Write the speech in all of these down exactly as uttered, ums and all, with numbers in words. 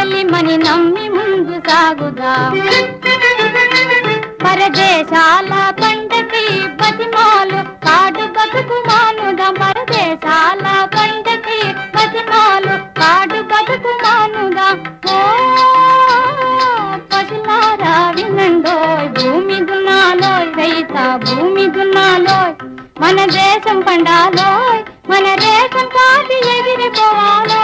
బలిమని నమ్మి ముందు సాగుదాం. పరదేశాల పంటకి బతిమాలు కాడు బతుకు మానుదాం. పరదేశాల పంటకి బతిమాలు కాడు బతుకు మానుదాం. ఓ పశులారా వినండోయ్, భూమి దున్నాలోయ్ రైత భూమి దున్నాలోయ్. మన దేశం పండాలోయ్, మన దేశం కాటి ఎగిరిపోవాలో.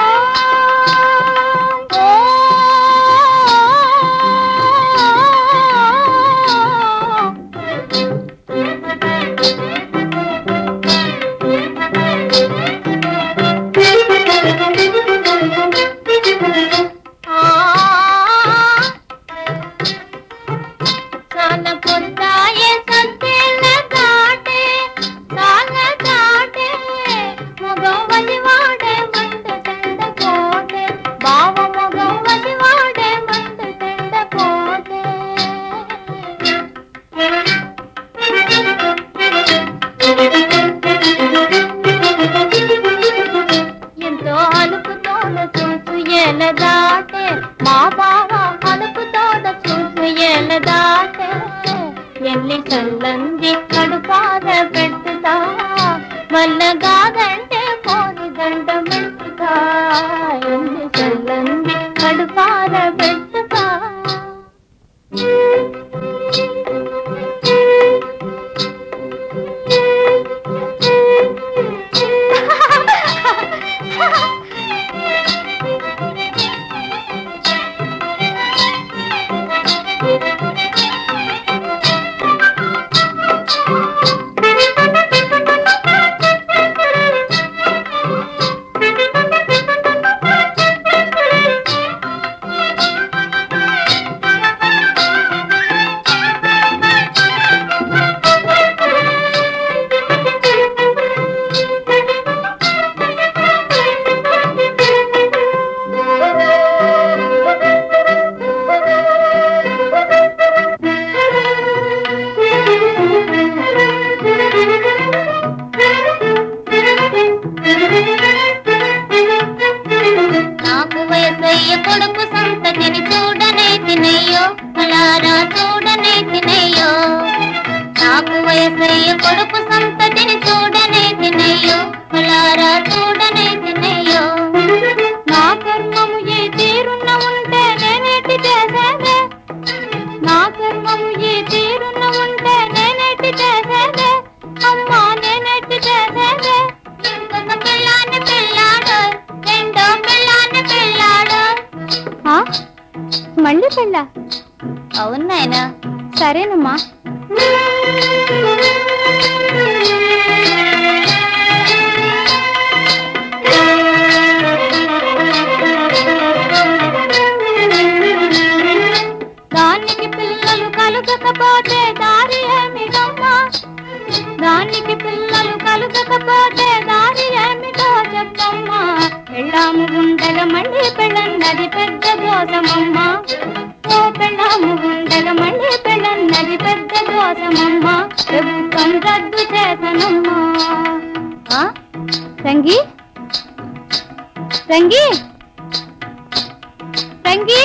దాటే మా బావ అలుపుతోడ చూసు ఏళ్ళ దాటే. ఎల్లి చల్లంది కడుపాద పెట్టుతా, వల్ల కాదంటే పోని దండ పెట్టుతా. ఎల్లి చల్లంది కడుపాద పెట్టుతా. కొడుకు సంతతిని చూడనే తినయ్యో, కలారా చూడనే తినయ్యో. నాకు వయసయ్య కొడుకు సంతతిని చూడనే తినయ్యో, కలారా చూడనే తినయ్యో. నా కర్మము ఏ తీరున్న ఉంటే నేనేటి చేసేదే, నా కర్మము ఏ తీరున్న ఉంటే నేనేటి చేసేదే. అమ్మా నేనేటి చేసేదే. ఇంకొక పిల్లాన్ని పెళ్ళాడు, రెండో పిల్లాన్ని పెళ్ళాడు. మళ్ళీ పెళ్ళ? అవును నాయనా. సరేనమ్మా. దానికి పిల్లలు కలుగకపోతే దారి ఏమిటమ్మా, దానికి పిల్లలు కలుగకపోతే దారి ఏమిటో చెప్పమ్మా. పెళ్ళాము గుండెల మళ్ళీ పెళ్ళన్నది పెద్ద దోషమమ్మా. ఓ పెళ్ళాము గుండెల మళ్ళీ పెళ్ళన్నది పెద్ద దోషమమ్మా. ప్రభుత్వం రద్దు చేసనమ్మా. సంగీ సంగీ సంగీ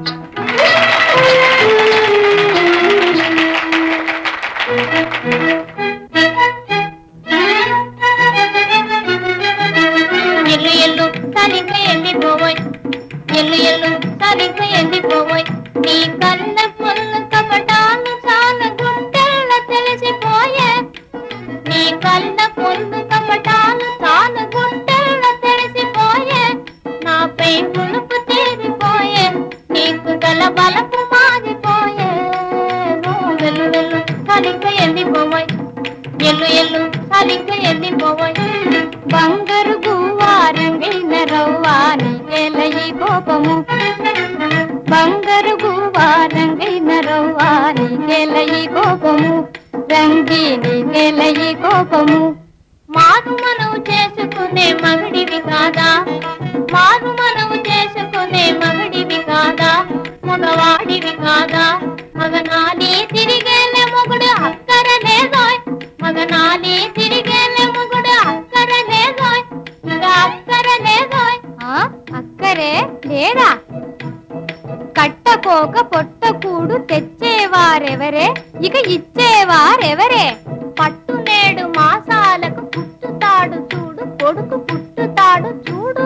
ఎల్లు ఎల్లు సరిగ్గా ఎండిపోవోయ్, ఎల్లు ఎల్లు సరిగ్గా ఎండిపోవోయ్. నీ కన్న పొల్లు కపటాలు చాలా గుండెళ్ళ తెలిసిపోయే, నీ కన్న పొల్లు కపటాలు చాలా గుండెళ్ళ తెలిసిపోయే. నాపై పులుపు తీరిపోయే, నీకు గల బలపు మారిపోయే. వెల్లు వెల్లు సరిగ్గా ఎండిపోవోయ్, ఎల్లు ఎల్లు సరిగ్గా ఎండిపోవోయ్. బంగారు గువ్వారంగైన రవ్వా నీకేలయి కోపము, బంగారు గువ్వారంగైన రవ్వా నీకేలయి కోపము. రంగి నీకేలయి కోపము. మారు మనవు చేసుకునే మగడివి కాదా, మారు మనవు చేసుకునే మగడివి కాదా, మగవాడివి కాదా. మగనాలి తిరిగేలే మొగుడు అక్కర లేదోయ్, మగనాలి తిరిగేలే మొగుడు అక్కర లేదోయ్, ఇంకా అక్కర లేదోయ్. అక్కరే లేదా? పోక పొట్ట కూడు తెచ్చేవారెవరే, ఇక ఇచ్చేవారెవరే? పట్టు నేడు మాసాలకు పుట్టుతాడు చూడు, కొడుకు పుట్టుతాడు చూడు.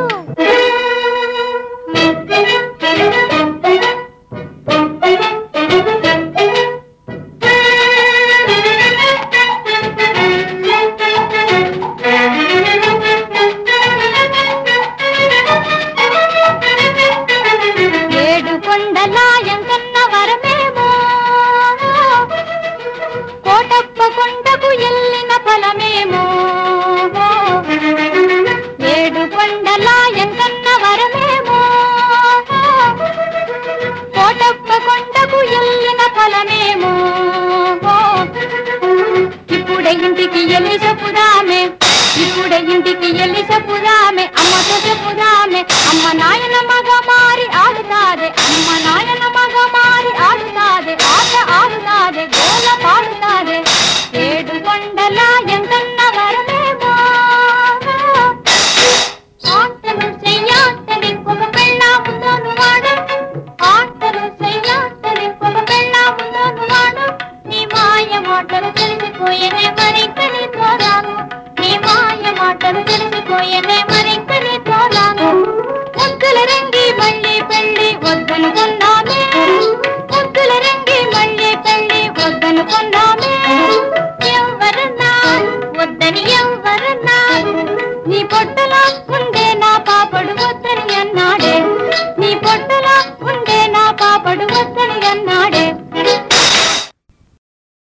ఏడు కొండలాయంకన్న వరమేమో, కోటప్ప కొండకు ఎల్లిన ఫలమేమో. ఏడు కొండలాయంకన్న వరమేమో, కోటప్ప కొండకు ఎల్లిన ఫలమేమో. ఇప్పుడే ఇంటికి ఎల్లి చెప్పుదామే, ఇప్పుడే ఇంటికి ఎల్లి చెప్పుదామే, అమ్మతో చెప్పుదామే. అమ్మ నాయన మగ మారి ఆడుతాదే, అమ్మ నాయన మగ మారి ఆడుతాదే, ఆట ఆడుతాదే, గోల పాడుతాదే. ఏడు కొండల ఎంకన్న వరమేమో, ఆటలు చెయ్యాటని ఒక పెళ్ళాముందోను వాడు, ఆటలు చెయ్యాటని ఒక పెళ్ళాముందోను వాడు. నీ మాయ మాటలు తెలిసిపోయేనే మరింకని తోరాను, నీ మాయ మాటలు తెలిసిపోయేనే మరింకని తోరాను. ముద్దుల రంగి మళ్ళీ పెళ్ళి వద్దనుకున్నామే, ముద్దుల రంగి మళ్ళీ పెళ్ళి వద్దనుకున్నామే. ఎవ్వరన్నా వద్దని ఎవ్వరన్నా, నీ పొట్టలో